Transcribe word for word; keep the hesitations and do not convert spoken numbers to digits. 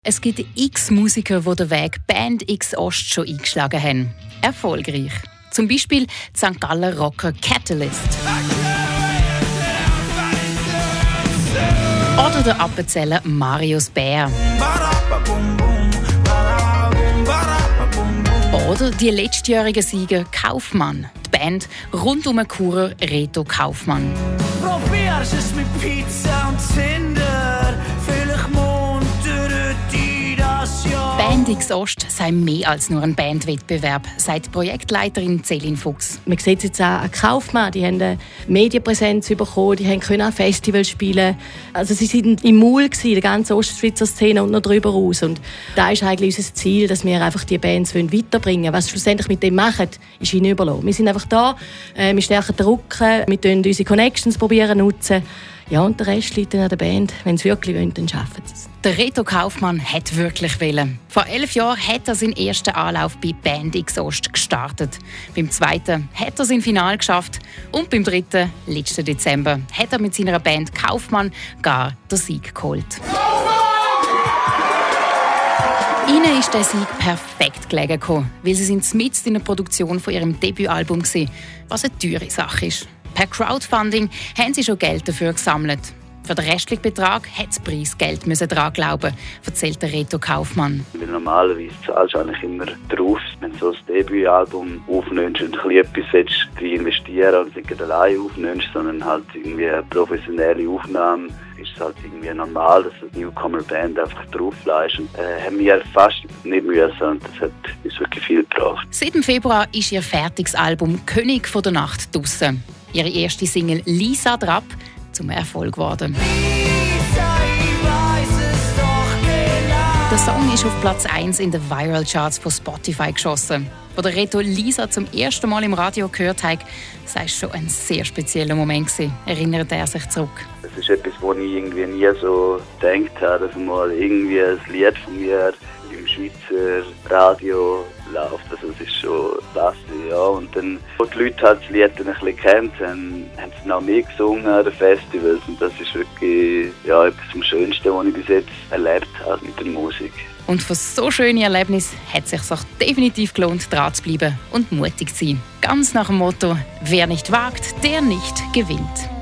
Es gibt x Musiker, die den Weg Band X Ost schon eingeschlagen haben. Erfolgreich. Zum Beispiel die Sankt Galler Rocker Catalyst. Oder der Appenzeller Marius Bär. Oder die letztjährige Sieger Kaufmann. Die Band rund um den Churer Reto Kaufmann. Probierst es mit Pizza und Zinder, vielleicht munter dich das Jahr. Band X Ost sei mehr als nur ein Bandwettbewerb, sagt Projektleiterin Céline Fuchs. Man sieht es jetzt auch an Kaufmann, die haben eine Medienpräsenz bekommen, die können an Festivals spielen. Also sie waren im Maul in der ganzen Ostschweizer Szene und noch darüber raus. Und da ist eigentlich unser Ziel, dass wir einfach die Bands weiterbringen wollen. Was wir schlussendlich mit dem machen, ist ihnen überlassen. Wir sind einfach da, äh, wir stärken den Rücken, wir probieren unsere Connections probieren nutzen. Ja, und der Rest liegt dann an der Band. Wenn sie wirklich wollen, dann schaffen sie es. Der Reto Kaufmann hat wirklich wollen. Vor elf Jahren hat er seinen ersten Anlauf bei Band X Ost gestartet. Beim zweiten hat er sein Finale geschafft. Und beim dritten, letzten Dezember, hat er mit seiner Band Kaufmann gar den Sieg geholt. Ihnen ist der Sieg perfekt gelegen gekommen, weil sie sind mitten in der Produktion von ihrem Debütalbum waren, was eine teure Sache ist. Per Crowdfunding haben sie schon Geld dafür gesammelt. Für den restlichen Betrag hat das Preisgeld daran glauben, erzählt der Reto Kaufmann. Weil normalerweise zahlst du eigentlich immer drauf, wenn du so ein Debütalbum aufnimmst und etwas investieren und nicht allein aufnimmst, sondern halt irgendwie eine professionelle Aufnahme. Ist es halt irgendwie normal, dass eine Newcomer-Band einfach drauflässt. Und äh, haben wir fast nicht müssen und das hat uns wirklich viel gebracht. Seit dem Februar ist ihr fertiges Album «König von der Nacht» draussen. Ihre erste Single «Lisa Drapp» zum Erfolg geworden. Der Song ist auf Platz eins in den Viral Charts von Spotify geschossen. Als der Reto Lisa zum ersten Mal im Radio gehört hat, sei es schon ein sehr spezieller Moment gewesen, erinnert er sich zurück. Das ist etwas, wo ich irgendwie nie so gedacht habe, dass mal irgendwie ein Lied von mir im Schweizer Radio läuft. Also es ist schon das, ja. Und dann, als die Leute halt das Lied dann ein bisschen kennt, haben, haben sie noch mehr gesungen an den Festivals. Und das ist wirklich ja, etwas vom Schönsten, was ich bis jetzt erlebt habe mit der Musik. Und für so schöne Erlebnisse hat es sich auch definitiv gelohnt, dran zu bleiben und mutig zu sein. Ganz nach dem Motto: Wer nicht wagt, der nicht gewinnt.